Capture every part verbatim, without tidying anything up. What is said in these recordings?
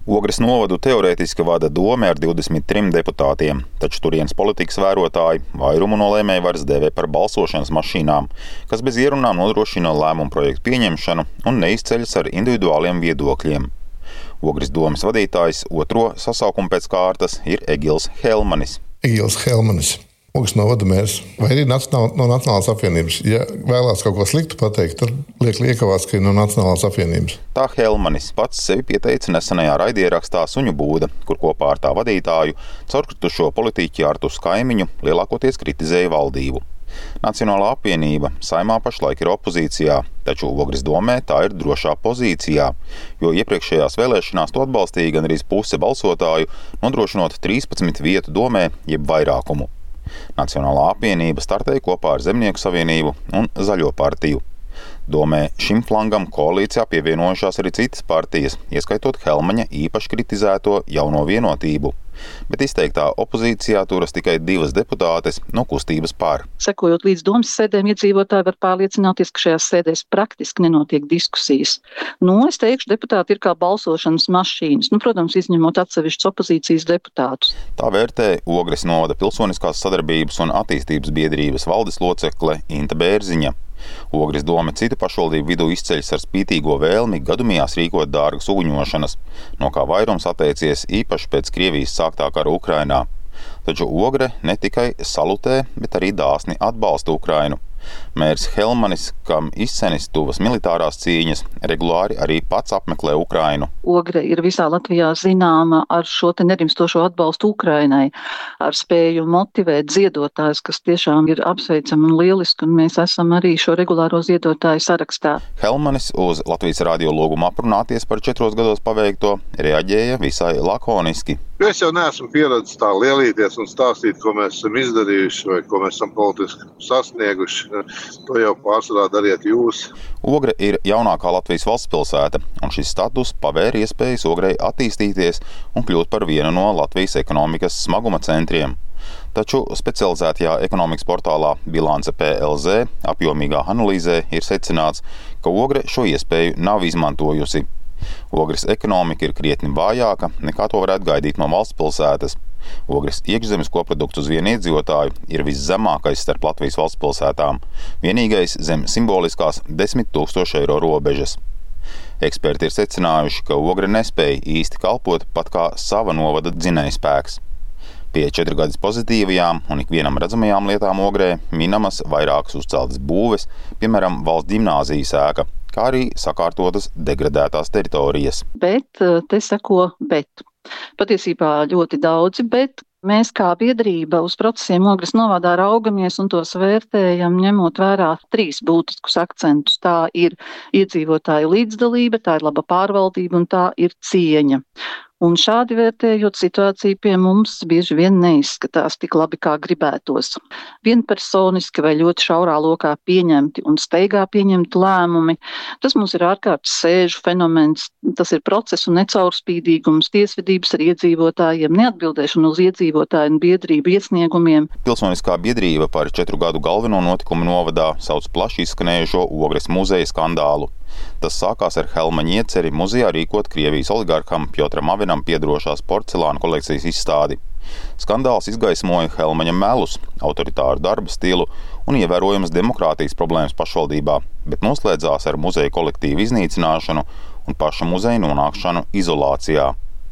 Ogres novadu teorētiski vada dome ar divdesmit trim deputātiem, taču turienes politikas vērotāji vairumu no lēmējvaras dēvē par balsošanas mašīnām, kas bez ierunām nodrošina lēmumu projektu pieņemšanu un neizceļas ar individuāliem viedokļiem. Ogres domes vadītājs otro sasaukumu pēc kārtas ir Egils Helmanis. Egils Helmanis. Ogres novada mērs, vai arī nacionāla, no Nacionālās apvienības. Ja vēlās kaut ko sliktu pateikt, tad liek liekavās, ka ir no Nacionālās apvienības. Tā Helmanis pats sevi pieteica nesenajā raidierakstā Suņu būda, kur kopā ar tā vadītāju caurkritušo politiķi Artus Kaimiņu lielākoties kritizēja valdību. Nacionālā apvienība Saeimā pašlaik ir opozīcijā, taču Ogres domē tā ir drošā pozīcijā, jo iepriekšējās vēlēšanās to atbalstīja gandrīz puse balsotāju, nodrošinot trīspadsmit vietu domē jeb vairākumu. Nacionālā apvienība startēja kopā ar Zemnieku savienību un Zaļo partiju. Domē šim flangam koalīcijā pievienojušās arī citas partijas, ieskaitot Helmaņa īpaši kritizēto Jauno vienotību. Bet izteiktā opozīcijā turas tikai divas deputātes no kustības par. Sekojot līdz domas sēdēm, iedzīvotāji var pārliecināties, ka šajās sēdēs praktiski nenotiek diskusijas. Nu, es teikšu, deputāti ir kā balsošanas mašīnas, nu, protams, izņemot atsevišķus opozīcijas deputātus. Tā vērtē Ogres novada Pilsoniskās sadarbības un attīstības biedrības valdes locekle Inta Bērziņa. Ogres dome citu pašvaldību vidū izceļas ar spītīgo vēlmi gadumijās rīkot dārgas uguņošanas, no kā vairums atteicies īpaši pēc Krievijas sāktā kara Ukrainā. Taču Ogre ne tikai salutē, bet arī dāsni atbalsta Ukrainu. Mērs Helmanis, kam izcenis tuvas militārās cīņas, regulāri arī pats apmeklē Ukrainu. Ogre ir visā Latvijā zināma ar šo te nerimstošo atbalstu Ukrainai, ar spēju motivēt ziedotājus, kas tiešām ir apsveicami un lieliski, un mēs esam arī šo regulāro ziedotāju sarakstā. Helmanis uz Latvijas radio lūgumu aprunāties par četros gados paveikto reaģēja visai lakoniski. Es jau neesmu pieredzis tā lielīties un stāstīt, ko mēs esam izdarījuši vai ko mēs esam politiski sasnieguši. To jau pārsvarā dariet jūs. Ogre ir jaunākā Latvijas valsts pilsēta, un šis status pavēr iespējas Ogrei attīstīties un kļūt par vienu no Latvijas ekonomikas smaguma centriem. Taču specializētajā ekonomikas portālā Bilance P L Z apjomīgā analīzē ir secināts, ka Ogre šo iespēju nav izmantojusi. Ogres ekonomika ir krietni vājāka, nekā to varētu gaidīt no valsts pilsētas. Ogres iekšzemes koprodukts uz vienu iedzīvotāju ir viszemākais starp Latvijas valsts pilsētām, vienīgais zem simboliskās desmit tūkstoši eiro robežas. Eksperti ir secinājuši, ka Ogre nespēja īsti kalpot pat kā sava novada dzinējspēks. Pie četrgadus pozitīvajām un ikvienam redzamajām lietām Ogrē minamas vairākas uzceltas būves, piemēram, valsts ģimnāzijas ēka, kā arī sakārtotas degradētās teritorijas. Bet te seko bet. Patiesībā ļoti daudzi, bet mēs kā biedrība uz procesiem Ogres novadā raugamies un tos vērtējam, ņemot vērā trīs būtiskus akcentus. Tā ir iedzīvotāju līdzdalība, tā ir laba pārvaldība un tā ir cieņa. Un šādi vērtējot situāciju pie mums bieži vien neizskatās tik labi, kā gribētos. Vienpersoniski vai ļoti šaurā lokā pieņemti un steigā pieņemti lēmumi. Tas mums ir ārkārtas sēžu fenomens, tas ir procesu necaurspīdīgums, tiesvedības ar iedzīvotājiem, neatbildēšana uz iedzīvotāju un biedrību iesniegumiem. Pilsoniskā biedrība par četru gadu galveno notikumu novadā sauc plaši izskanējušo Ogres muzeja skandālu. Tas sākās ar Helmaņa ieceri muzejā rīkot Krievijas oligarkam Pjotram Avinam piederošās porcelāna kolekcijas izstādi. Skandāls izgaismoja Helmaņa melus, autoritāru darba stilu un ievērojamas demokrātijas problēmas pašvaldībā, bet noslēdzās ar muzeja kolektīvu iznīcināšanu un paša muzeja nonākšanu izolācijā.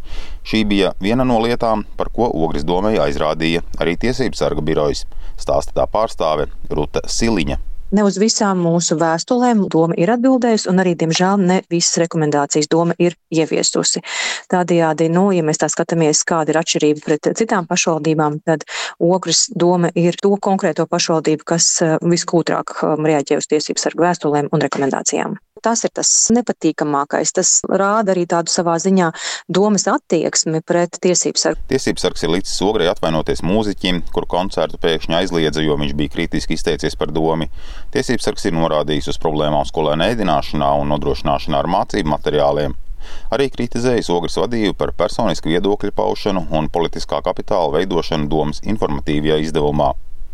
Šī bija viena no lietām, par ko Ogres domei aizrādīja arī Tiesību sarga birojas, stāsta tā pārstāve Ruta Siliņa. Ne uz visām mūsu vēstulēm doma ir atbildējusi, un arī, diemžēl, ne visas rekomendācijas doma ir ieviesusi. Tādējādi, nu, ja mēs tā skatāmies, kāda ir atšķirība pret citām pašvaldībām, tad Ogres doma ir to konkrēto pašvaldību, kas viskūtrāk reaģē uz Tiesību sarga vēstulēm un rekomendācijām. Tas ir tas nepatīkamākais. Tas rāda arī tādu savā ziņā domas attieksmi pret Tiesību sargu. Tiesību sargs ir licis Ogrei atvainoties mūziķim, kuru koncertu pēkšņi aizliedza, jo viņš bija kritiski izteicies par domi. Tiesību sargs ir norādījis uz problēmām skolēnu ēdināšanā un nodrošināšanā ar mācību materiāliem. Arī kritizējis Ogres vadību par personisku viedokļu paušanu un politiskā kapitāla veidošanu domas informatīvajā izdevumā.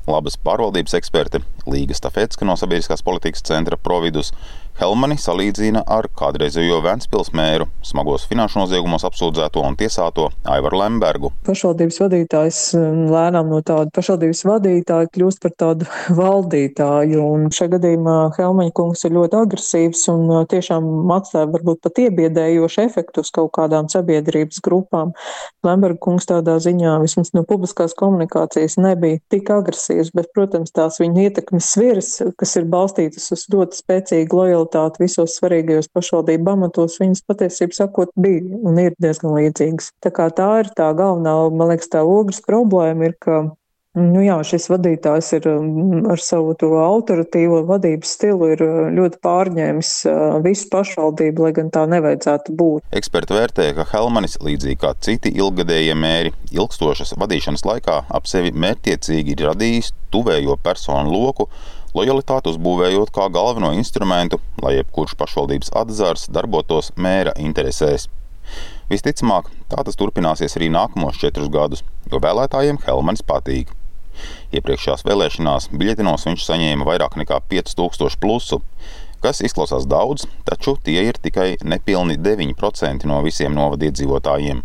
Labas pārvaldības eksperte Līga Stafetska no Sabiedriskās politikas centra Providus Helmani salīdzina ar kādreizējo Ventspils mēru, smagos finanšu noziegumos apsūdzēto un tiesāto Aivaru Lembergu. Pašvaldības vadītājs lēnām no tāda pašvaldības vadītāja kļūst par tādu valdītāju, un šajā gadījumā Helmaņa kungs ir ļoti agresīvs un tiešām atstāja varbūt pat iebiedējošu efektu uz kaut kādām sabiedrības grupām. Lemberga kungs tādā ziņā vismaz no publiskās komunikācijas nebija tik agresīvs, bet, protams, tās viņa ietekmes sviras, kas ir balstītas uz ļoti spēcīgu lojalitāti visos svarīgajos pašvaldību amatos, viņas patiesībā sakot bija un ir diezgan līdzīgas. Tā kā tā ir tā galvenā, man liekas, tā Ogres problēma ir, ka Nu jā, šis vadītājs ir ar savu to autoritīvo vadības stilu ir ļoti pārņēmis visu pašvaldību, lai gan tā nevajadzētu būt. Eksperti vērtē, ka Helmanis, līdzīgi kā citi ilggadējie mēri, ilgstošas vadīšanas laikā ap sevi mērķtiecīgi ir radījis tuvējo personu loku, lojalitāti uzbūvējot kā galveno instrumentu, lai jebkurš pašvaldības atzars darbotos mēra interesēs. Visticamāk, tā tas turpināsies arī nākamos četrus gadus, jo vēlētājiem Helmanis patīk. Iepriekšējās vēlēšanās biļetinos viņš saņēma vairāk nekā pieci tūkstoši plusu, kas izklausās daudz, taču tie ir tikai nepilni deviņi procenti no visiem novada iedzīvotājiem.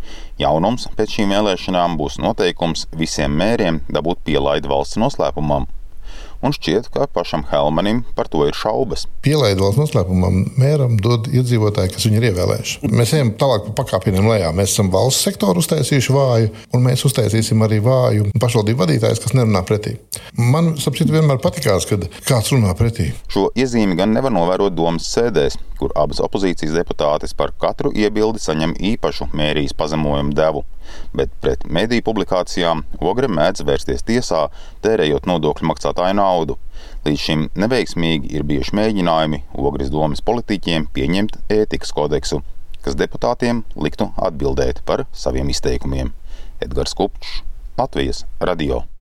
Jaunums pēc šīm vēlēšanām būs noteikums visiem mēriem dabūt pielaidi valsts noslēpumam. Un šķiet, ka pašam Helmanim par to ir šaubas. Pielaidi valsts noslēpumam mēram dod iedzīvotāji, kas viņu ir ievēlējuši. Mēs ejam tālāk pa pakāpieniem lejā. Mēs esam valsts sektoru uztaisījuši vāju, un mēs uztaisīsim arī vāju pašvaldību vadītājus, kas nerunā pretī. Man, sapcīt, vienmēr patikās, kad kāds runā pretī. Šo iezīmi gan nevar novērot domas sēdēs, kur abas opozīcijas deputātes par katru iebildi saņem īpašu mērijas pazemojumu devu. Bet pret mediju publikācijām Ogre mēdz vērsties tiesā, tērējot nodokļu maksātāju naudu. Līdz šim neveiksmīgi ir bijuši mēģinājumi Ogres domes politiķiem pieņemt ētikas kodeksu, kas deputātiem liktu atbildēt par saviem izteikumiem. Edgars Kupčs, Latvijas radio.